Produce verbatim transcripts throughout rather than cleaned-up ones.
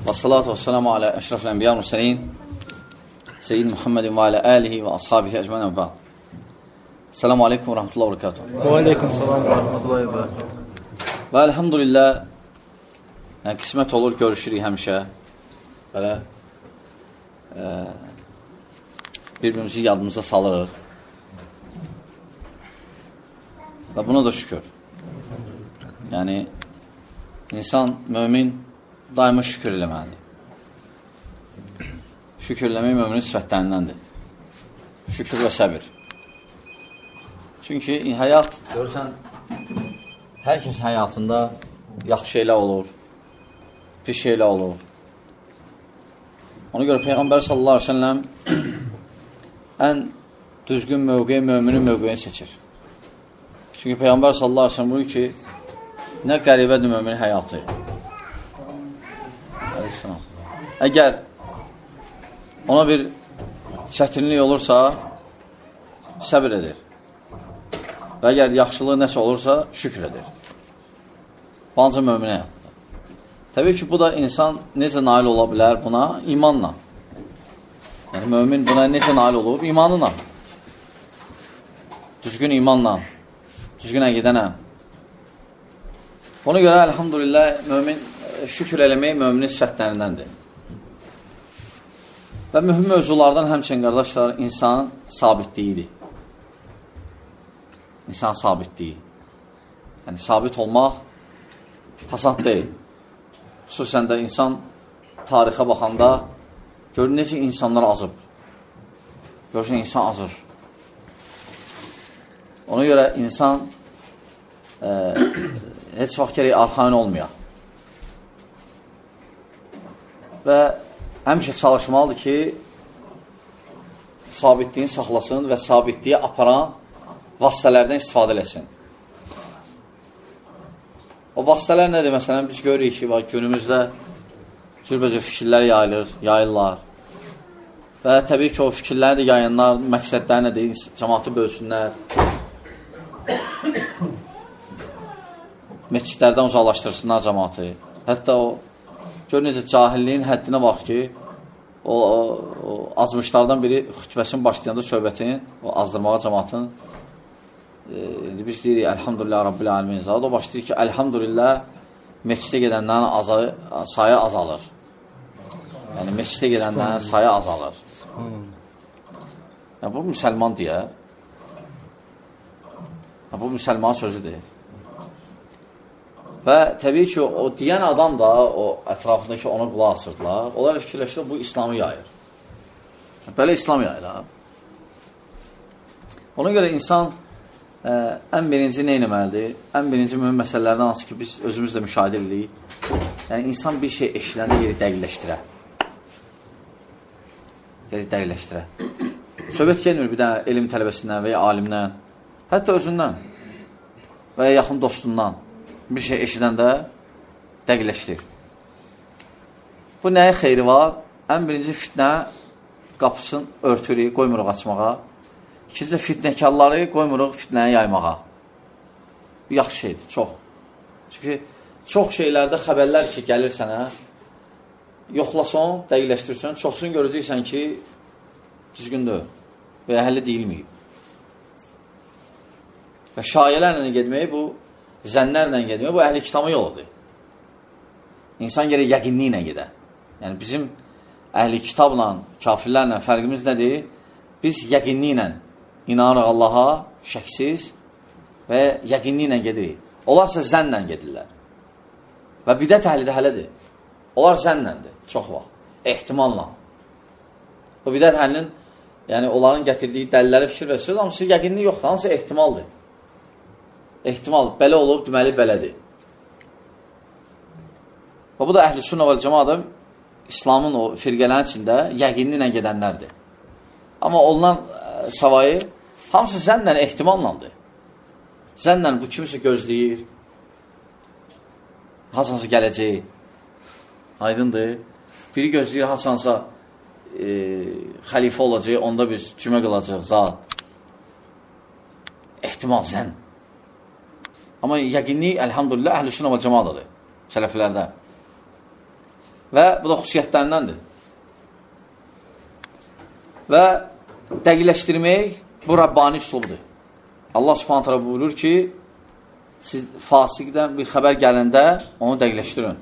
Və salatu və selamu alə əşrafil ənbiya mürsəlin Seyyid Muhammedin və alə əlihi və ashabihi əcmən və ba'd. Selamu aleykum və rəhmətullahi və bərəkatuhu. Və aleykum salam və rəhmətullahi və bərəkatuhu. Və elhamdülillah, yəni, qismət olur, görüşürük həmişə. Belə e, birbirimizi yadımıza salırıq. Və buna da şükür. Yəni, insan, mömin daima şükür eləməlidir. Şükür eləmək möminin sifətlərindəndir. Şükür və səbir. Çünki həyat, görürsən, hər kəs həyatında yaxşı şeylər olur, pis şeylər olur. Ona görə Peyğəmbər sallallahu aleyhi ve sellem ən düzgün mövqeyi möminin mövqeyini seçir. Çünki Peyğəmbər sallallahu aleyhi ve sellem buyur ki, nə qəribədir möminin həyatı. Əgər ona bir çətinlik olursa, səbir edir. Və əgər yaxşılığı nəsə olursa, şükür edir. Bu ancaq mömin həyatdır. Təbii ki, bu da insan necə nail ola bilər buna? İmanla. Yəni, mömin buna necə nail olur? İmanla. Düzgün imanla, düzgün əqidənə. Ona görə, elhamdülillah, mömin şükür eləmək möminin sifətlərindəndir. Və mühüm mövzulardan həmçinin, qardaşlar, insan sabitliyidir. İnsan sabitliyi. Yəni, sabit olmaq hasad deyil. Xüsusən də insan tarixə baxanda görür necə insanlar azıb. Görürsən, insan azır. Ona görə insan e, heç vaxt gerək arxain olmayaq. Və həmişə çalışmalıdır ki, sabitliyin saxlasın və sabitliyi aparan vasitələrdən istifadə eləsin. O vasitələr nədir? Məsələn, biz görürük ki, günümüzdə cürbəcə fikirlər yayılır, yayırlar. Və təbii ki, o fikirləri də yayınlar, məqsədləri nədir? Cəmaatı bölsünlər. Məscidlərdən uzaqlaşdırsınlar cəmaatı. Hətta o gör necə cahilliyin həddinə bax ki, o, o, o azmışlardan biri xütbəsinin başlayanda söhbətin, o azdırmağa cəmatın, e, biz deyirik, əlhamdülillah, Rabbil ələmin zadı, o başlayır ki, əlhamdülillah, məscidə gedənlərin azı, sayı azalır. Yəni, məscidə gedənlərin sayı azalır. Yəni, bu müsəlman deyər. Yəni, bu müsəlman sözüdür. Və təbii ki, o deyən adam da, o ətrafındakı ona qulaq asırdılar. Onlar fikirləşirlər, bu İslamı yayır. Belə İslam yayır. Ona görə insan ə, ən birinci nə eləməlidir? Ən birinci mühüm məsələlərdən hansı ki, biz özümüzlə müşahidə edirik. Yəni, insan bir şey eşiləndə yeri dəqiqləşdirə. Yeri dəqiqləşdirə. Söhbət gelmir bir dənə elm tələbəsindən və ya alimdən, hətta özündən və ya yaxın dostundan. Bir şey eşidəndə dəqiqləşdir. Bu nəyə xeyri var? Ən birinci fitnə qapısını örtürük, qoymuruq açmağa. İkinci fitnəkarları qoymuruq fitnəyə yaymağa. Bu yaxşı şeydir, çox. Çünki çox şeylərdə xəbərlər ki, gəlir sənə, yoxlasan, dəqiqləşdirsən, çoxsun görəcəksən ki, düzgündür və ya həlli deyilməyib. Və şayələrlə gedməyi bu zənnlərlə gedmək, bu əhli kitabın yoludur. İnsan gərək yəqinliklə gedə. Yəni, bizim əhli kitabla, kafirlərlə fərqimiz nədir? Biz yəqinliklə inanırıq Allaha, şəksiz və yəqinliklə gedirik. Onlarsa zənnlə gedirlər. Və bidət əhli də hələdir. Onlar zənnləndir, çox vaxt. Ehtimalla. O bidət əhlinin, yəni onların gətirdiyi dəlilləri fikir və söz, hamısı yəqinlik yoxdur, hamısı ehtimaldır. Ehtimal, belə olub, deməli, belədir. Və bu da əhl-i sünnə vəl cəmadə İslamın o firqələrin içində yəqinliklə gedənlərdir. Amma ondan ə, savayı hamısı zənnlə, ehtimallandır. Zənnlə bu kimsə gözləyir, hasansa gələcək, aydındır. Biri gözləyir, hasansa e, xəlifə olacaq, onda biz cümə qılacaq, zat. Ehtimal, zənn. Amma yəqinlik, əlhamdülillah, əhl-i sünnə və cəmaadadır, sələflərdə. Və bu da xüsusiyyətlərindəndir. Və dəqiqləşdirmək bu Rabbani üslubdur. Allah Subhanahu taala buyurur ki, siz fasiqdən bir xəbər gələndə onu dəqiqləşdirin.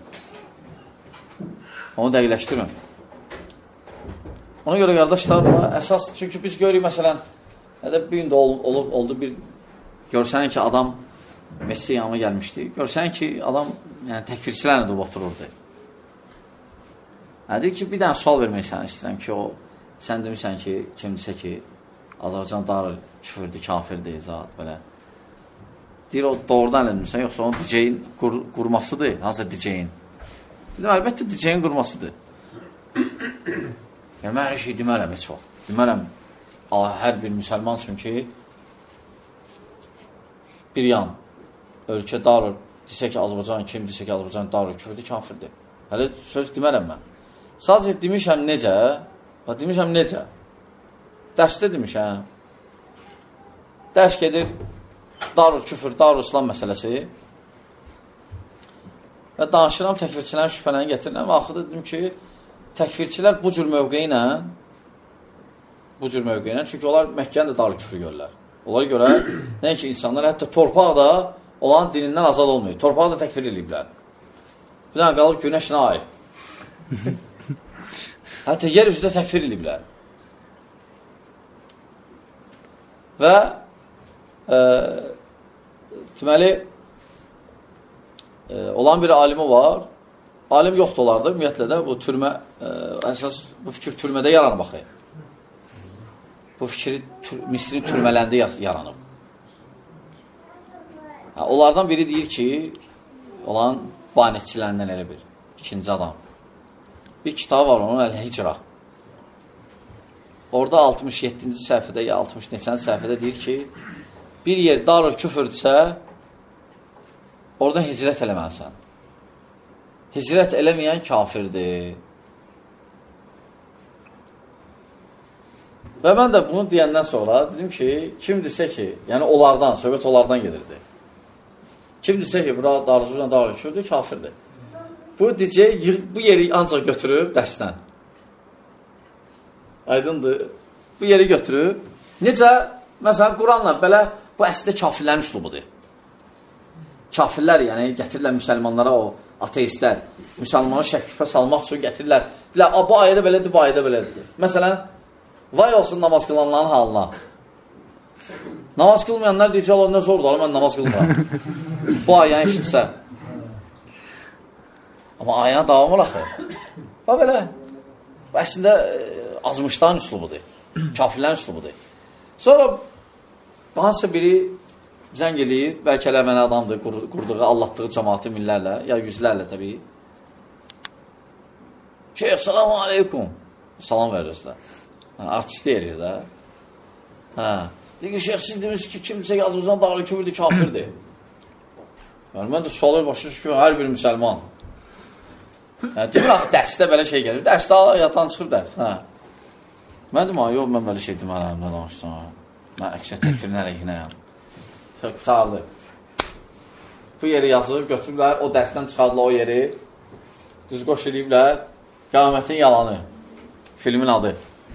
Onu dəqiqləşdirin. Ona görə qardaşlar, əsas, çünki biz görürük, məsələn, nədə bir gün də olub, olub, oldu bir, görsən ki, adam mesleği yanıma gəlmişdi, görsən ki, adam yəni, təkfirçilərlə də otururdu. Yəni, deyir ki, bir dənə sual vermək sənə istəyirəm ki, o, sən demişsən ki, kimdirsə ki, Azərbaycan darı küfürdür, kafirdir, zat, belə. Deyir, o doğrudan eləmirsən, yoxsa onun D J-in qur, qurmasıdır, hansısa D J-in. Dedim, əlbəttə D J-in qurmasıdır. Yəni, mən hər şey demələm, heç vaxt. Demələm, hər bir müsəlman üçün ki, bir yan, ölkə darır, desə ki, Azərbaycan kim, desə ki, Azərbaycan darır, küfürdür, kafirdir. Hələ söz demələm mən. Sadəcə demişəm necə, demişəm necə. Dərsdə demişəm. Dərs gedir, darır, küfür, darır, İslam məsələsi. Və danışıram, təkfirçilərin şübhələrini getirirəm və axırda dedim ki, təkfirçilər bu cür mövqeyi ilə, bu cür mövqeyi ilə, çünki onlar Məkkəni də darır, küfür görürlər. Onlara görə, nə ki, insanlar hətta torpaq da olan dinindən azad olmuyor. Torpağı da təkfir ediblər. Bir dənə qalıb günəşinə ay. Hətta yer üzrə təkfir ediblər. Və e, deməli e, olan bir alimi var. Alim yoxdur olardı. Ümumiyyətlə də bu türmə e, əsas bu fikir türmədə yaranıb baxı. Bu fikri tür, Misrin türmələrində yaranıb. Ha, onlardan biri deyir ki, olan banetçilərindən elə bir ikinci adam. Bir kitabı var onun, Əl-Hicra. Orada altmış yeddinci səhifədə ya altmış neçənci səhifədə deyir ki, bir yer darır küfürdürsə, oradan hicrət eləməlisən. Hicrət eləməyən kafirdir. Və mən də bunu deyəndən sonra dedim ki, kimdirsə ki, yəni onlardan, söhbət onlardan gedirdi. Kimdirsə ki, bura darıcıdan darır küfürdür, kafirdir. Bu D J bu yeri ancaq götürüb dərsdən. Aydındır. Bu yeri götürüb. Necə? Məsələn, Quranla belə, bu əslində kafirlərin üslubudur. Kafirlər, yəni, gətirirlər müsəlmanlara, o ateistlər, müsəlmanlara şək-şübhə salmaq üçün gətirirlər. Deyirlər, bu ayədə belədir, bu ayədə belədir. Məsələn, vay olsun namaz qılanların halına. Namaz qılmayanlar deyəcək, Allah nə zordur, mən namaz qılmıram. Bu ayəni işitsə. Amma ayəni davamı axı. Və belə, bu əslində azmışların üslubudur, kafirlərin üslubudur. Sonra hansısa biri zəng eləyir, bəlkə eləməni adamdır, qurduğu, allatdığı cəmaatı minlərlə, ya yüzlərlə təbii. Şeyh, salamu aleykum. Salam verir də. Artisti eləyir də. Hə. Deyir ki, şeyh, siz demişsiniz ki, kimdirsə ki, Azərbaycan dağlı küfürdür, kafirdir. Yəni, mən də sualır başlayır ki, hər bir müsəlman. Yəni, demir, axı, dərsdə belə şey gəlir. Dərsdə yatan çıxır dərs. Hə. Mən deyim, yox, mən belə şey deməliyəm, nə danışsam. Mən əksər təkfirin əleyhinəyəm. Qutardı. Bu yeri yazıb, götürürlər, o dərsdən çıxardılar o yeri. Düz qoş ediblər. Qəyamətin yalanı. Filmin adı.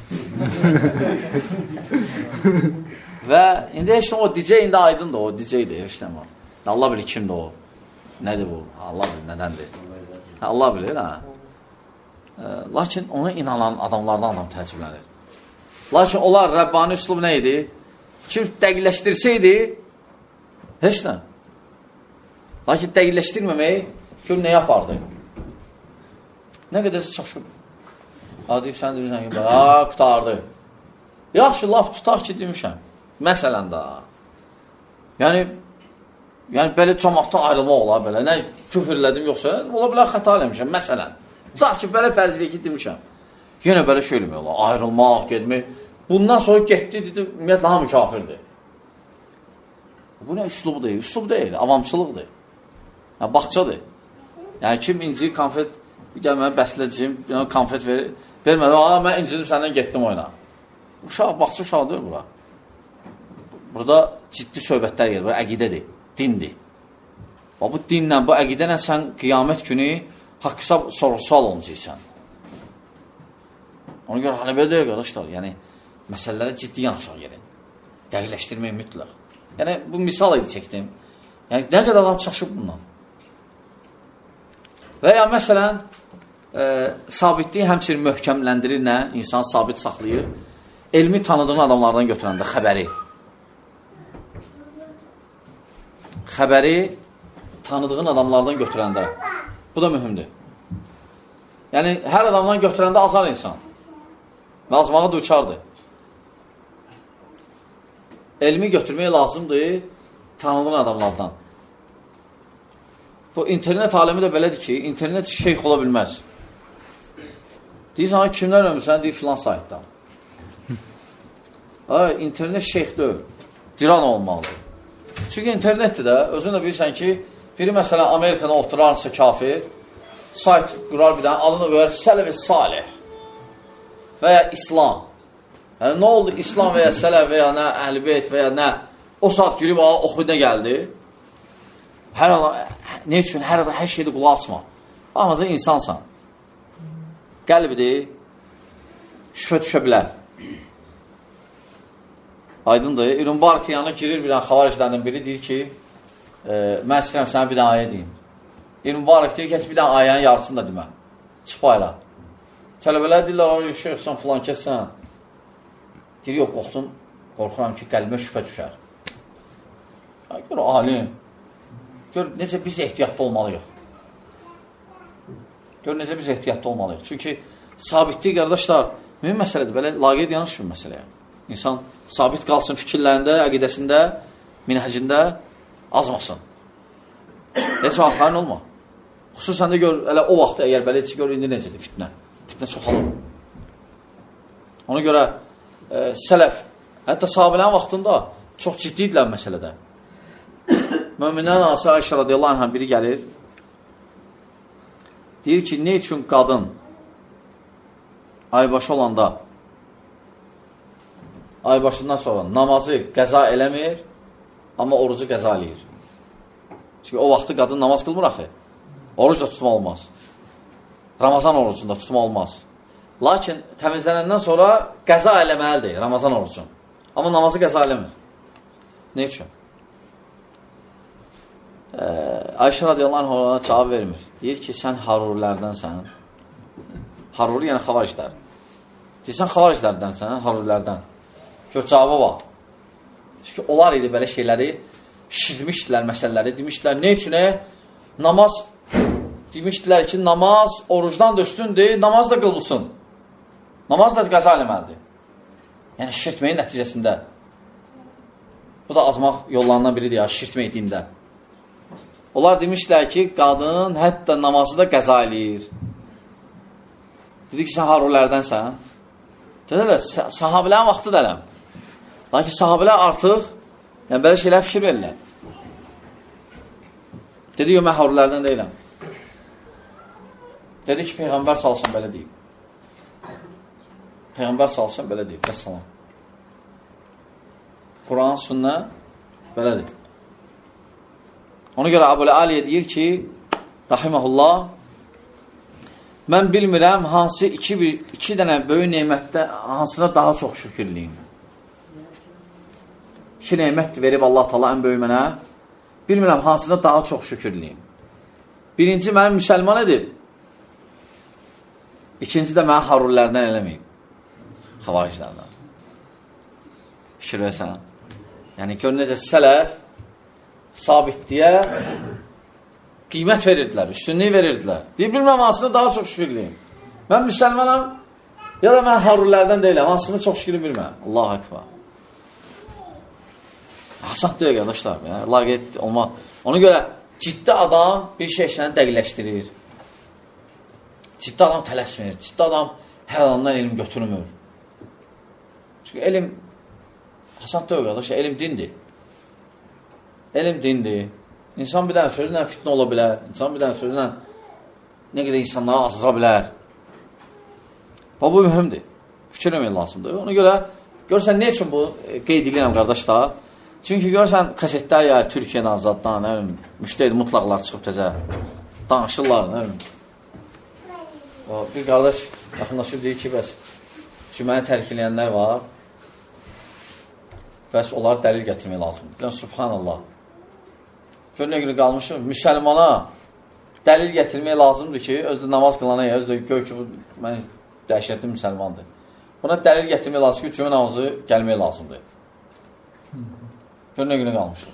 Və indi heç o D J indi aydındır, o D J-dir, heç nə var. Allah bilir kimdir o. Nədir bu? Allah bilir, nədəndir? Allah bilir, hə. Lakin ona inanan adamlardan adam təəccüblənir. Lakin onlar Rəbbani üslub nə idi? Kim dəqiqləşdirsəydi, heç nə. Lakin dəqiqləşdirməmək, gör nə yapardı? Nə qədərsə çaşıb. Adıyıb, sən demişsən ki, aaa, qutardı. Yaxşı, laf tutaq ki, demişəm. Məsələn də. Yəni, yəni belə cəmaatdan ayrılma ola, belə. Nə küfür elədim, yoxsa, ola belə xəta eləmişəm, məsələn. Tutaq ki, belə fərzliyə ki, demişəm. Yenə belə şey eləmək ola, ayrılmaq, getmək. Bundan sonra getdi, dedi, ümumiyyətlə, hamı kafirdir. Bu nə üslubu deyil? Üslub deyil, avamçılıqdır. Yəni, baxçadır. Yəni, kim incir, konfet, gəl mənə bəslədəcəyim, konfet verir, vermədi, aa, mən incirim, səndən getdim oyna. Uşaq, baxçı uşaqdır bura. Burada ciddi söhbətlər gedir, bura əqidədir, dindir. Bu dinlə, bu əqidənlə sən qiyamət günü haqq-hesab soru-sual olunacaqsan. Ona görə hələ belə deyək, qardaşlar, yəni, məsələlərə ciddi yanaşaq gəlin. Dəqiqləşdirmək mütləq. Yəni, bu misal idi çəkdim. Yəni, nə qədər adam çaşıb bundan? Və ya, məsələn, e, sabitliyi həmçinin möhkəmləndirir nə? İnsanı sabit saxlayır. Elmi tanıdığın adamlardan götürəndə xəbəri. Xəbəri tanıdığın adamlardan götürəndə. Bu da mühümdür. Yəni, hər adamdan götürəndə azar insan. Və azmağı duçardır. Elmi götürmək lazımdır tanıdığın adamlardan. Bu internet aləmi də belədir ki, internet şeyx ola bilməz. Deyirsən, kimlər ömürsən? Deyir, filan saytdan. Ay, internet şeyx deyil. Diran olmalıdır. Çünki internetdir də, özün də bilirsən ki, biri məsələn Amerikada oturarsa kafir, sayt qurar bir dənə, adını qoyar, Sələf-i Salih və ya İslam. Yəni, nə oldu İslam və ya Sələf və ya nə, Əhl-i-Beyt və ya nə, o saat girib, oxu nə gəldi? Hər adam, nə üçün? Hər adam, hər şeydə qulaq açma. Baxmasa, insansan. Qəlbidir, şübhə düşə bilər. Aydındır. İbn Mubarak yanına girir bir dənə xavariclərdən biri, deyir ki, e, mən istəyirəm sənə bir dənə ayə deyim. İbn Mubarak deyir ki, bir dənə ayənin yarısını da demə. Çıx bayla. Tələbələr deyirlər, şeyh, sən filan kəssən. Deyir, yox, qorxdum, qorxuram ki, qəlbimə şübhə düşər. Gör, alim. Gör, necə biz ehtiyatlı olmalıyıq. Gör, necə biz ehtiyatlı olmalıyıq. Çünki sabitlik, qardaşlar, mühüm məsələdir. Belə laqeyd yanlış bir məsələyə. İnsan sabit qalsın fikirlərində, əqidəsində, minhəcində azmasın. Heç vaxtların olma. Xüsusən də gör, elə o vaxt əgər belə etsə, gör, indi necədir fitnə. Fitnə çoxalır. Ona görə e, sələf, hətta sahabilərin vaxtında çox ciddidirlər məsələdə. Möminlərin anası Ayşə radiyallahu anhə biri gəlir, deyir ki, ne üçün qadın aybaşı olanda aybaşından sonra namazı qəza eləmir, amma orucu qəza eləyir. Çünki o vaxtı qadın namaz qılmır axı. Oruc da tutma olmaz. Ramazan orucunda tutma olmaz. Lakin təmizlənəndən sonra qəza eləməlidir Ramazan orucun. Amma namazı qəza eləmir. Ne üçün? Ee, Ayşə radiyallahu anh ona cavab vermir. Deyir ki, sən harurilərdənsən. Haruri yəni xavariclər. Deyirsən xavariclərdənsən, harurilərdən. Gör, cavaba bax. Çünki onlar idi belə şeyləri şişirmişdilər məsələləri. Demişdilər, ne üçün? Namaz, demişdilər ki, namaz orucdan da üstündür, namaz da qılılsın. Namaz da qəza eləməlidir. Yəni, şişirtməyin nəticəsində. Bu da azmaq yollarından biridir ya, şişirtmək dində. Onlar demişlər ki, qadın hətta namazı da qəza eləyir. Dedi ki, sən harurilərdənsən. Dedilər, sahabilərin vaxtı dələm. Lakin sahabilər artıq yəni, belə şeylər fikir verirlər. Dedi, yox, mən harurilərdən deyiləm. Dedi ki, Peyğəmbər salsın belə deyib. Peyğəmbər salsın belə deyib. Vəssalam. Quran, sünnə belədir. Ona görə Əbu Aliyə deyir ki, rahiməhullah, mən bilmirəm hansı iki, bir, iki dənə böyük neymətdə hansına daha çox şükürlüyüm. İki neymət verib Allah Taala ən böyük mənə, bilmirəm hansına daha çox şükürlüyüm. Birinci mənim müsəlman edib, ikinci də mənə harurilərdən eləməyib. Xavariclərdən. Fikir versən. Yəni, gör necə sələf sabitliyə qiymət verirdilər, üstünlüyü verirdilər. Deyib, bilməm, hansını daha çox şükürlüyüm. Mən müsəlmanam, ya da mən harurilərdən deyiləm, hansını çox şükürlü bilməm. Allah-u Ekber. Hasad deyək, qardaşlar, yəni, laqeyd olma. Ona görə ciddi adam bir şey işləni dəqiqləşdirir. Ciddi adam tələsmir, ciddi adam hər adamdan elm götürmür. Çünki elm, hasad deyək, qardaşlar, elm dindir. Elm dindir. İnsan bir dənə sözlə fitnə ola bilər. İnsan bir dənə sözlə nə qədər insanları azdıra bilər. Və bu mühümdir. Fikir eləmək lazımdır. Ona görə, görsən, ne üçün bu qeyd edirəm, qardaşlar? Çünki görsən, kasetlər yayır Türkiyədən, Azaddan, müştəhid mutlaqlar çıxıb təzə. Danışırlar, nə bilim. O, bir qardaş yaxınlaşıb deyir ki, bəs cüməni tərk eləyənlər var, bəs onları dəlil gətirmək lazımdır. Yəni, subhanallah. Gör nə günü qalmışım, müsəlmana dəlil gətirmək lazımdır ki, özdə namaz qılana ya, özdə gör ki, bu mən dəhşətli müsəlmandır. Buna dəlil gətirmək lazımdır ki, cümə namazı gəlmək lazımdır. Gör nə günü qalmışım.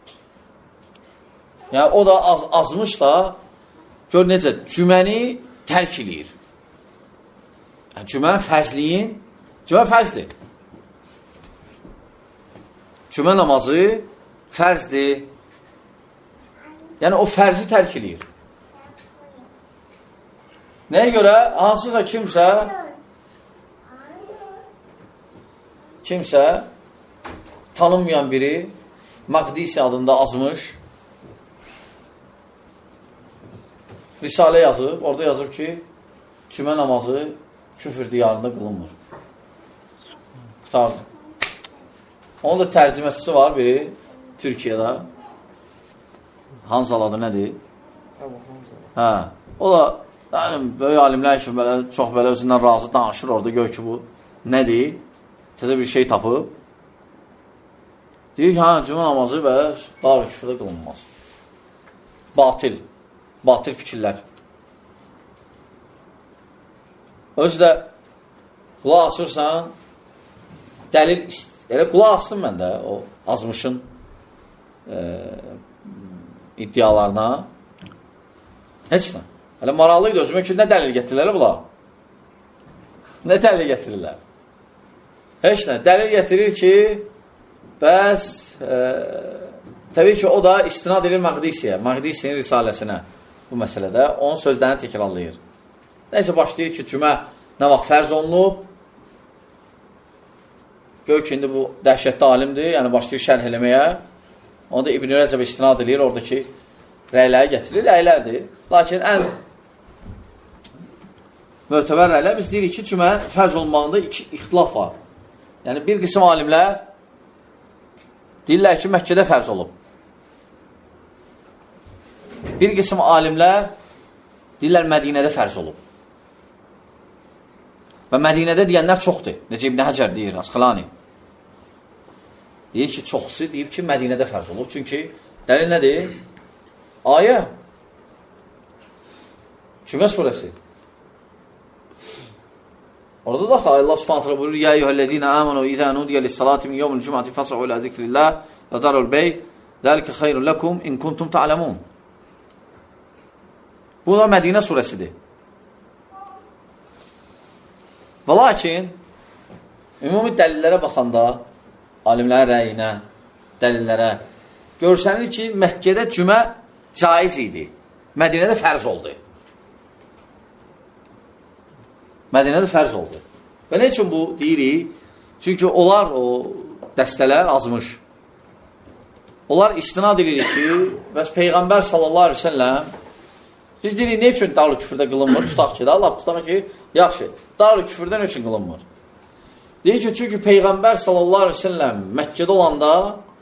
Yəni, o da az, azmış da, gör necə, cüməni tərk eləyir. Yəni, cümə fərzliyin, cümə fərzdir. Cümə namazı fərzdir. Yəni, o fərzi tərk eləyir. Nəyə görə? Hansısa kimsə kimsə tanınmayan biri Maqdisi adında azmış Risalə yazıb, orada yazıb ki, cümə namazı küfür diyarında qılınmır. Qutardı. Onun da tərcüməçisi var biri Türkiyədə. Hanzal adı nədir? Hə. O da yəni, böyük alimlər kimi belə, çox belə özündən razı danışır orada, gör ki, bu nədir? Təzə bir şey tapıb. Deyir ki, hə, cümə namazı və dar küfürdə qılınmaz. Batil. Batil fikirlər. Özü də qulaq asırsan, dəlil, elə qulaq astım mən də o azmışın e, iddialarına. Heç nə. Hələ maraqlıydı özümə ki, nə dəlil getirirlər bunlar? Nə dəlil getirirlər? Heç nə. Dəlil getirir ki, bəs e, təbii ki, o da istinad edir Maqdisiyə, Maqdisinin risaləsinə bu məsələdə. Onun sözlərini təkrarlayır. Nəysə başlayır ki, cümə nə vaxt fərz olunub? Gör ki, indi bu dəhşətli alimdir, yəni başlayır şərh eləməyə. Onu da İbn-i Rəcəb istinad edir, oradakı rəyləri gətirir, rəylərdir. Lakin ən mötəbər rəylər biz deyirik ki, cümə fərz olunmağında iki ixtilaf var. Yəni, bir qism alimlər deyirlər ki, Məkkədə fərz olub. Bir qism alimlər deyirlər, Mədinədə fərz olub. Və Mədinədə deyənlər çoxdur. Necə İbn Həcər deyir, Asqalani. Deyir ki, çoxsu deyib ki, Mədinədə fərz olub. Çünki dəlil nədir? Ayə. Cümə surəsi. Orada da Allah Subhanahu taala buyurur: "Ya eyyuhellezine amenu iza nudiya lis-salati min yawmil cum'ati fas'u ila zikrillah ve darul bey. Zalika hayrun lekum in kuntum ta'lemun." Bu da Mədinə surəsidir. Və lakin ümumi dəlillərə baxanda, alimlərin rəyinə, dəlillərə görsənir ki, Məkkədə cümə caiz idi. Mədinədə fərz oldu. Mədinədə fərz oldu. Və nə üçün bu deyirik? Çünki onlar, o dəstələr azmış. Onlar istinad edilir ki, bəs Peyğəmbər sallallahu aleyhi ve sellem biz deyirik, nə üçün darül küfürdə qılınmır? Tutaq ki, da, Allah tutaq ki, yaxşı, darül küfürdə nə üçün qılınmır? Deyir ki, çünki Peyğəmbər sallallahu aleyhi ve sellem Məkkədə olanda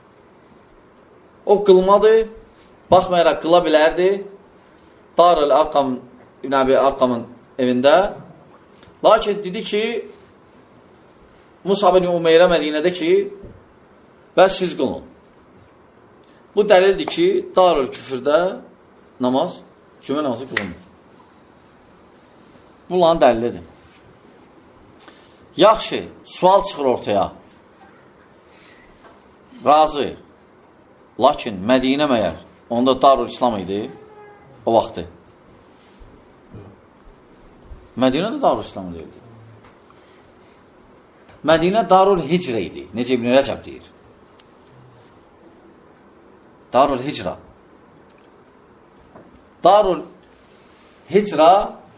o qılmadı, baxmayaraq qıla bilərdi. Darül Arqam, İbn Əbi Arqamın evində. Lakin dedi ki, Musab ibn Umeyrə Mədinədə ki, bəs siz qılın. Bu dəlildir ki, darül küfürdə namaz, cümə namazı qılınmır. Bunların dəlilidir. Yaxşı, sual çıxır ortaya. Razı. Lakin Mədinə məyər, onda Darül İslam idi o vaxtı. Mədinə də Darül İslam deyildi. Mədinə Darül Hicrə idi. Necə İbn Rəcəb deyir. Darül Hicrə. Darül Hicrə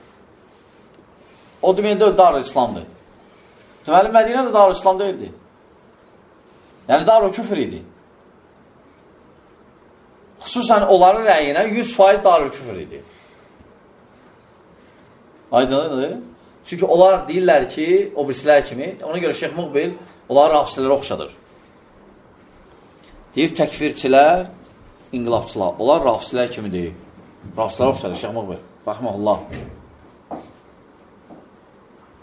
o deməkdə Darül İslamdır. Deməli, Mədinə də Darül İslam deyildi. Yəni, Darül Küfr idi. Xüsusən onların rəyinə yüz faiz Darül Küfr idi. Aydınlıdır. Çünki onlar deyirlər ki, o birisilər kimi, ona görə Şeyx Muqbil onları rafislərə oxşadır. Deyir, təkfirçilər, inqilabçılar, onlar rafislər kimi deyir. Rafislərə oxşadır Şeyx Muqbil. Rəhməlullah.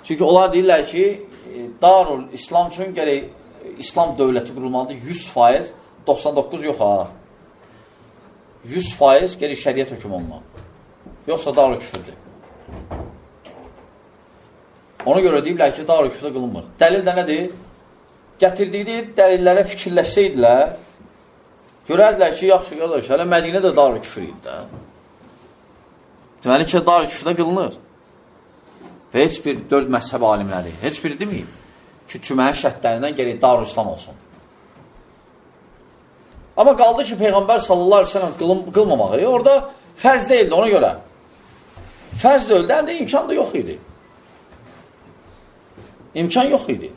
Çünki onlar deyirlər ki, Darul İslam üçün gərək İslam dövləti qurulmalıdır yüz faiz, doxsan doqquz yox ha. yüz faiz gərək şəriət hökm olmalı. Yoxsa Darul küfürdür. Ona görə deyiblər ki, Darul küfrdə qılınmır. Dəlil də nədir? Gətirdiyi dəlillərə fikirləşsəydilər, görərdilər ki, yaxşı qardaş, hələ Mədinə də Darul küfür idi də. Deməli ki, Darul küfrdə qılınır. Və heç bir dörd məzhəb alimləri, heç biri deməyib ki, cümənin şərtlərindən gərək Darul İslam olsun. Amma qaldı ki, Peyğəmbər sallallahu aleyhi ve sellem qılım, qılmamağı, orada fərz deyildi ona görə. Fərz deyildi, həm də imkan da yox idi. İmkan yox idi.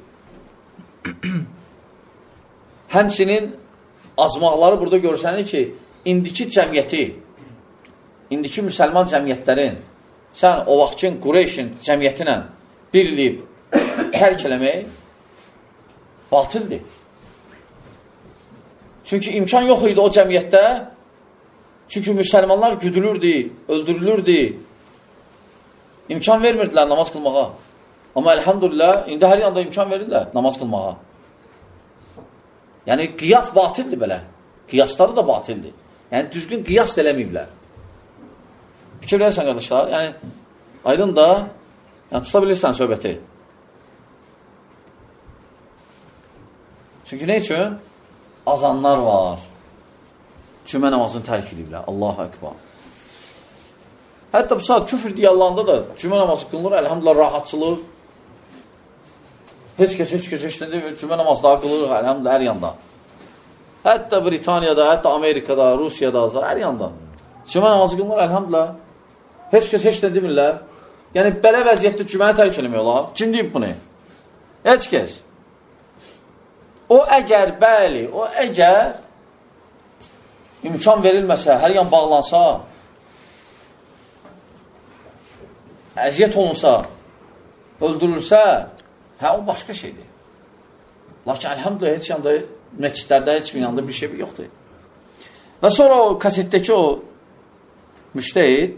Həmçinin azmaqları burada görsənir ki, indiki cəmiyyəti, indiki müsəlman cəmiyyətlərin, sən o vaxtın Qureyşin cəmiyyəti ilə birliyib tərk eləmək batildir. Çünki imkan yox idi o cəmiyyətdə, çünki müsəlmanlar güdülürdü, öldürülürdü, imkan vermirdilər namaz qılmağa. Amma əlhamdülillah, indi hər yanda imkan verirlər namaz qılmağa. Yəni, qiyas batildir belə. Qiyasları da batildir. Yəni, düzgün qiyas da eləməyiblər. Fikir verərsən, qardaşlar. Yəni, aydın da, yəni, tuta bilirsən söhbəti. Çünki nə üçün? Azanlar var. Cümə namazını tərk ediblər. Allahu Ekber. Hətta bu saat küfür deyəllanda da cümə namazı qılınır, əlhamdülillah, rahatçılıq. Heç kəs, heç kəs, heç nə demir, cümə namazı daha qılırıq, əlhamdülillah, hər yanda. Hətta Britaniyada, hətta Amerikada, Rusiyada, hər yanda. Cümə namazı qılınır, əlhamdülillah. Heç kəs, heç nə demirlər. Yəni, belə vəziyyətdə cüməni tərk eləmək olar. Kim deyib bunu? Heç kəs. O əgər, bəli, o əgər imkan verilməsə, hər yan bağlansa, əziyyət olunsa, öldürülsə, hə, o başqa şeydir. Lakin, əlhamdülillah, heç yanda, məscidlərdə, heç bir yanda bir şey yoxdur. Və sonra o kasetdəki o müştəhid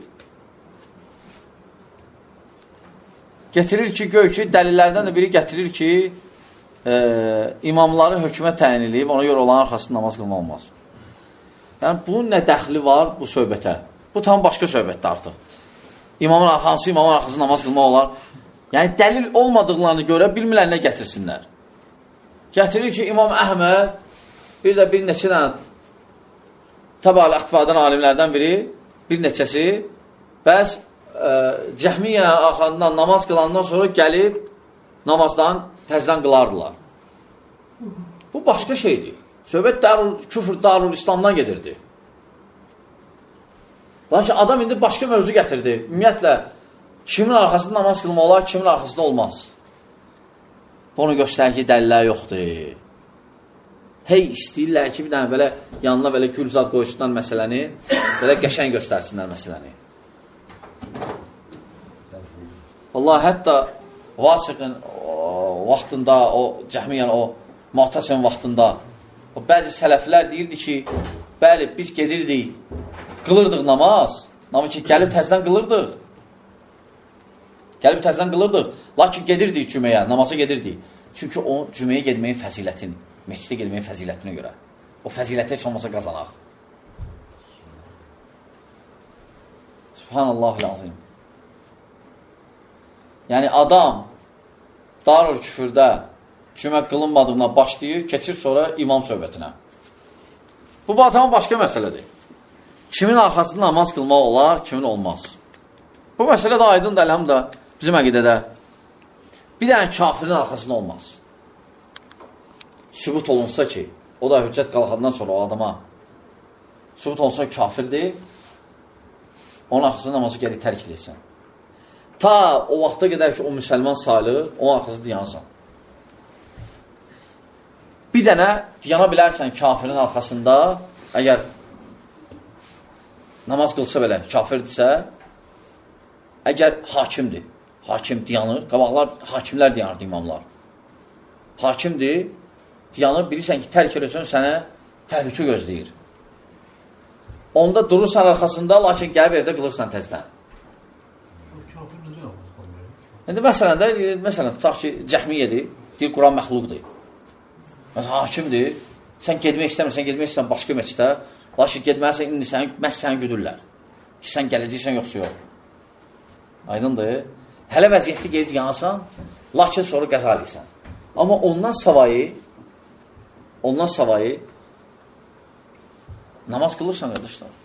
getirir ki, göy ki, dəlillərdən də biri gətirir ki, e, imamları hökmə təyin edib, ona görə olan arxasında namaz qılma olmaz. Yəni, bunun nə dəxli var bu söhbətə? Bu tam başqa söhbətdir artıq. İmamın arxası, imamın arxasında namaz qılmaq olar. Yəni, dəlil olmadıqlarını görə bilmirlər nə gətirsinlər. Gətirir ki, İmam Əhməd bir də bir neçə dənə təbəəl əxtifadan alimlərdən biri, bir neçəsi, bəs e, cəhmiyyə arxasından namaz qılandan sonra gəlib namazdan təzdən qılardılar. Bu başqa şeydir. Söhbət darul, küfür Darul İslamdan gedirdi. Lakin adam indi başqa mövzu gətirdi. Ümumiyyətlə, kimin arxasında namaz qılmaq olar, kimin arxasında olmaz. Bunu göstərir ki, dəlillər yoxdur. Hey, istəyirlər ki, bir dənə belə yanına belə gülzad qoysunlar məsələni, belə qəşən göstərsinlər məsələni. Vallahi, hətta Vasiqin vaxtında, o cəhmiyyən, o Mu'tasim vaxtında, o bəzi sələflər deyirdi ki, bəli, biz gedirdik, qılırdıq namaz, namaz ki, gəlib təzdən qılırdıq. Gəlib təzdən qılırdıq, lakin gedirdik cüməyə, namaza gedirdik. Çünki o cüməyə gedməyin fəzilətini, meçidə gedməyin fəzilətinə görə. O fəzilətə heç olmasa qazanaq. Subhanallahul-azim. Yəni, adam Darul küfürdə cümə qılınmadığına başlayır, keçir sonra imam söhbətinə. Bu, tamam başqa məsələdir. Kimin arxasında namaz qılmaq olar, kimin olmaz. Bu məsələ də aydındır, əlhamdülillah, bizim əqidədə. Bir dənə kafirin arxasında olmaz. Sübut olunsa ki, o da hüccət qalxandan sonra o adama sübut olunsa kafirdir, onun arxasında namazı geri tərk edirsən. Ta o vaxta qədər ki, o müsəlman sayılır, onun arxasında dayansan. Bir dənə dayana bilərsən kafirin arxasında, əgər namaz qılsa belə, kafirdirsə, əgər hakimdir, hakim dayanır, qabaqlar hakimlər dayanırdı imamlar. Hakimdir, dayanır, bilirsən ki, tərk eləsən sənə təhlükə gözləyir. Onda durursan arxasında, lakin gəlib evdə qılırsan təzdən. İndi məsələn də, məsələn, tutaq ki, cəhmiyyədir, deyir, Quran məxluqdur. Məsələn, hakimdir, sən gedmək istəmirsən, gedmək istəmirsən başqa meçidə, lakin gedməlisən, indi sən, məhz səni güdürlər. Ki, sən gələcəksən, yoxsa yox. Aydındır. Hələ vəziyyətli gedib yansan, lakin sonra qəza eləyirsən. Amma ondan savayı, ondan savayı namaz qılırsan, qardaşlar.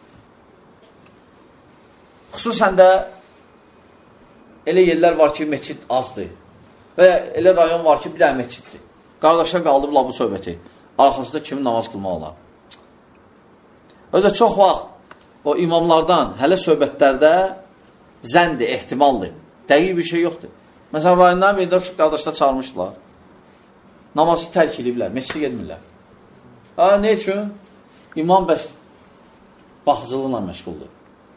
Xüsusən də elə yerlər var ki, meçid azdır. Və elə rayon var ki, bir dənə meçiddir. Qardaşlar qaldıblar bu söhbəti. Arxasında kimin namaz qılmaq olar? Özə çox vaxt o imamlardan hələ söhbətlərdə zəndir, ehtimaldır. Dəqiq bir şey yoxdur. Məsələn, rayondan birində qardaşlar çağırmışdılar. Namazı tərk ediblər, meçidə gedmirlər. Ha, ne üçün? İmam bəs baxıcılıqla məşğuldur.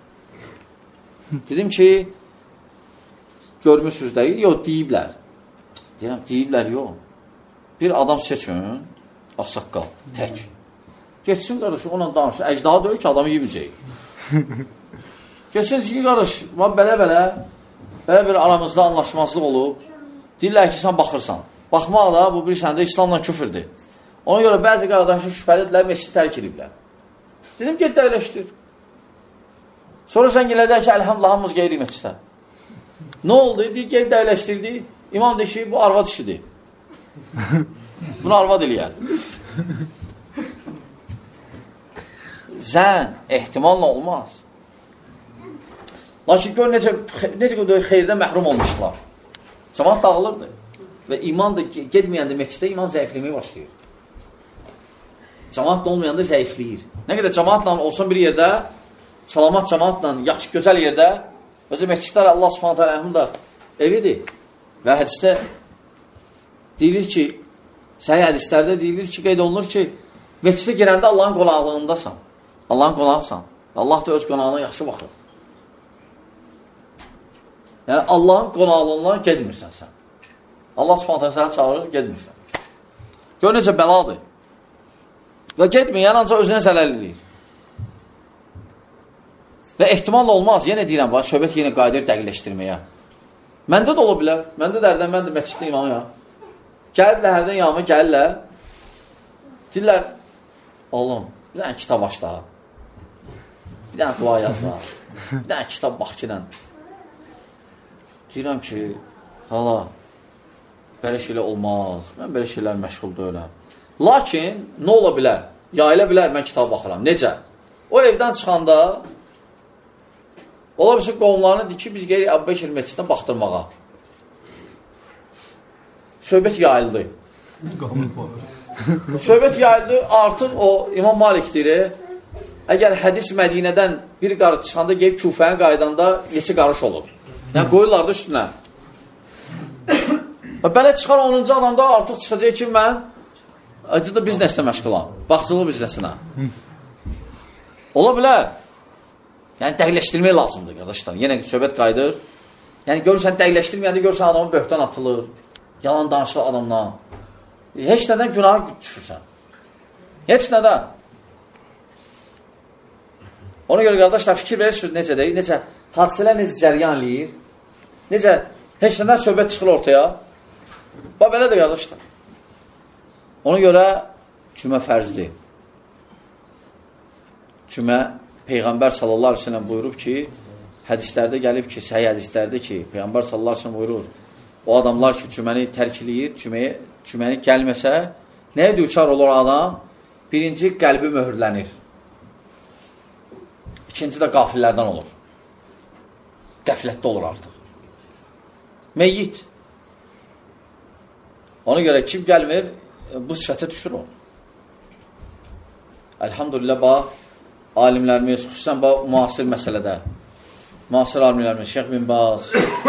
Dedim ki, görmürsünüz deyil, yox, deyiblər. Deyirəm, deyiblər, yox. Bir adam seçin, ağsaqqal, tək. Geçsin, qardaş, onunla danışın. Əcdaha deyil ki, adamı yeməyəcək. Geçsin ki, qardaş, belə-belə, belə-belə aramızda anlaşmazlıq olub. Deyirlər ki, sən baxırsan. Baxmaq da, bu bir səndə İslamla küfürdür. Ona görə bəzi qardaşı şübhəlidirlər, meçidi tərk ediblər. Dedim, get dəyləşdir. Sonra sən gələdək ki, əlhamdülillah, hamımız qeyri meçidə. Nə oldu? Deyir, qeyri dəyləşdirdi. İmam deyir ki, bu arvad işidir. Bunu arvad eləyər. Zən, ehtimalla olmaz. Lakin gör necə, necə xeyirdən məhrum olmuşlar. Cəmaat dağılırdı. Və iman da gedməyəndə meçidə iman zəifləməyə başlayır. Cəmaatla olmayanda zəifləyir. Nə qədər cəmaatla olsan bir yerdə, salamat cəmaatla, yaxşı, gözəl yerdə, özü meçidlər Allah subhanətə ələhəm da evidir. Və hədisdə deyilir ki, səhih hədislərdə deyilir ki, qeyd olunur ki, meçidə girəndə Allahın qonaqlığındasan. Allahın qonağısan. Allah da öz qonağına yaxşı baxır. Yəni, Allahın qonaqlığından gedmirsən sən. Allah subhanətə səni çağırır, gedmirsən. Gör necə bəladır. Və gedməyən ancaq özünə zələl eləyir. Və ehtimal olmaz, yenə deyirəm, var, söhbət yenə qayıdır dəqiqləşdirməyə. Məndə də ola bilər, məndə dərdən, mən də məçiddə imamıyam. Gəlirlər, hərdən yanıma gəlirlər, deyirlər, oğlum, bir dənə kitab aç da, bir dənə dua yaz da, bir dənə kitab bax ki, deyirəm ki, hala, belə şeylə olmaz, mən belə şeylər məşğul deyiləm. Lakin, nə ola bilər? Yayıla bilər, mən kitaba baxıram. Necə? O evdən çıxanda, ola bilsin, qovumlarını deyir ki, biz qeyri Əbubəkir meçiddən baxdırmağa. Söhbət yayıldı. Söhbət yayıldı, artıq o İmam Malik deyir, əgər hədis Mədinədən bir qarı çıxanda qeyb Küfəyə qaydanda neçə qarış olur. Yəni, qoyurlar da üstünə. Belə çıxar onuncu adamda artıq çıxacaq ki, mən Acıda bizneslə məşğulam. Baxçılıq biznesinə. Ola bilər. Yəni, dəqiqləşdirmək lazımdır, qardaşlar. Yenə söhbət qayıdır. Yəni, görürsən, dəqiqləşdirməyəndə görürsən, adamın böhtan atılır. Yalan danışıq adamdan. Heç nədən günaha düşürsən. Heç nədən. Ona görə, qardaşlar, fikir verirsiniz necə deyil, necə hadisələr necə cəryan eləyir. Necə, heç nədən söhbət çıxır ortaya. Bax, belə də, qardaşlar. Ona görə cümə fərzdir. Cümə, Peyğəmbər sallallahu aleyhi ve sellem buyurub ki, hədislərdə gəlib ki, səhih hədislərdə ki, Peyğəmbər sallallahu aleyhi ve sellem buyurur, o adamlar ki, cüməni tərk eləyir, cüməyə, cüməni gəlməsə, nəyə düçar olur adam? Birinci, qəlbi möhürlənir. İkinci də qafillərdən olur. Qəflətdə olur artıq. Meyyit. Ona görə kim gəlmir, bu sifətə düşür o. Əlhamdülillah, bax, alimlərimiz, xüsusən bax, müasir məsələdə, müasir alimlərimiz, Şeyx bin Baz,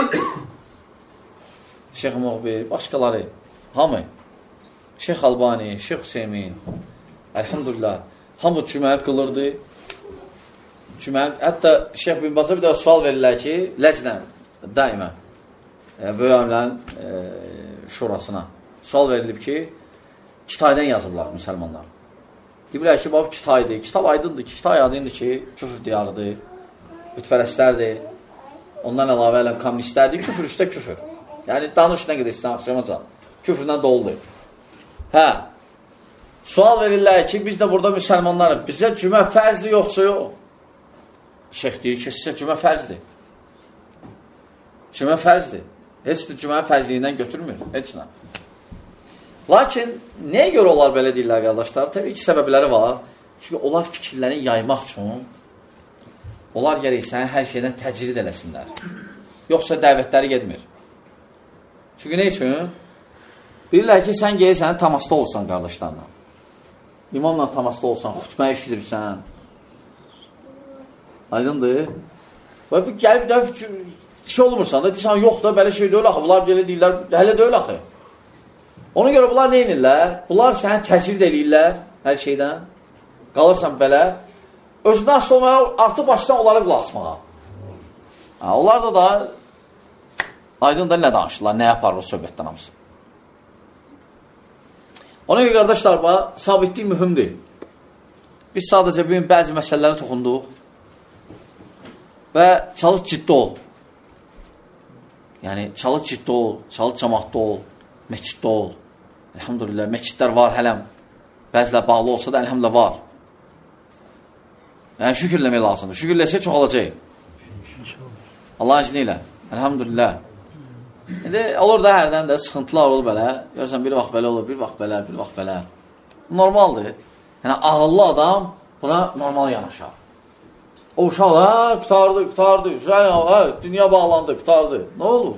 Şeyx Muğbir, başqaları, hamı, Şeyx Albani, Şeyx Hüseymin, əlhamdülillah, hamı cümə qılırdı. Cümə, hətta Şeyx bin Baz'a bir də sual verirlər ki, ləzlə, daimə, böyük alimlərin e, şurasına sual verilib ki, Kitaydan yazıblar müsəlmanlar. Deyirlər ki, bax, Kitaydır. Kitab aydındır ki, Kitay adındır ki, küfür diyarıdır, bütpərəstlərdir, ondan əlavə eləm kommunistlərdir, küfür üstə küfür. Yəni, danış nə qədər istəyən axşamacan. Küfrdən doludur. Hə, sual verirlər ki, biz də burada müsəlmanlarıq. Bizə cümə fərzli yoxsa yox? Şeyx deyir ki, sizə cümə fərzdir. Cümə fərzdir. Heç də cümə fərzliyindən götürmür. Heç nə. Lakin, nəyə görə onlar belə deyirlər, qardaşlar? Təbii ki, səbəbləri var. Çünki onlar fikirlərini yaymaq üçün onlar gərək səni hər şeydən təcrid eləsinlər. Yoxsa dəvətləri gedmir. Çünki nə üçün? Bilirlər ki, sən gəlirsən, tamasda olsan qardaşlarla. İmamla tamasda olsan, xütbə işidirsən. Aydındır. Və gəlib də şey olmursan da, deyirsən, yox da, belə şey deyil axı. Bunlar belə deyirlər, hələ deyil axı. Ona görə bunlar nə edirlər? Bunlar səni təcrid eləyirlər hər şeydən. Qalırsan belə. Özündən asıl olmaya artıq başdan onlara qulaq asmağa. Ha, onlar da da aydın da nə danışırlar, nə yapar o söhbətdən hamısı. Ona görə qardaşlar, sabitlik mühümdür. Biz sadəcə bugün bəzi məsələlərə toxunduq və çalış ciddi ol. Yəni, çalış ciddi ol, çalış cəmaatda ol, məsciddə ol. Elhamdülillah, məscidlər var hələm. Bəzilər bağlı olsa da, elhamdülillah var. Yəni, şükürləmək lazımdır. Şükürləsə çoxalacaq. Allah izni ilə. Elhamdülillah. İndi olur da hərdən də sıxıntılar olur belə. Görürsən, bir vaxt belə olur, bir vaxt belə, bir vaxt belə. Normaldır. Yəni, ağıllı adam buna normal yanaşar. O uşaq, hə, qutardı, qutardı, hə, dünya bağlandı, qutardı. Nə olur?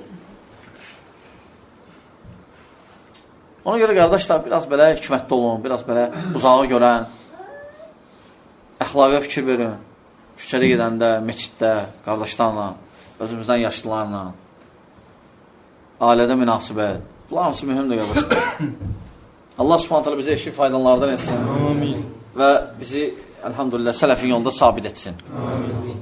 Ona görə qardaşlar, biraz belə hikmətli olun, biraz belə uzağa görən, əxlaqa fikir verin. Küçədə gedəndə, meçiddə, qardaşlarla, özümüzdən yaşlılarla, ailədə münasibət. Bunlar hamısı mühümdür qardaşlar. Allah subhanət hələ bizə eşit faydalardan etsin. Amin. Və bizi, elhamdülillah, sələfin yolunda sabit etsin. Amin.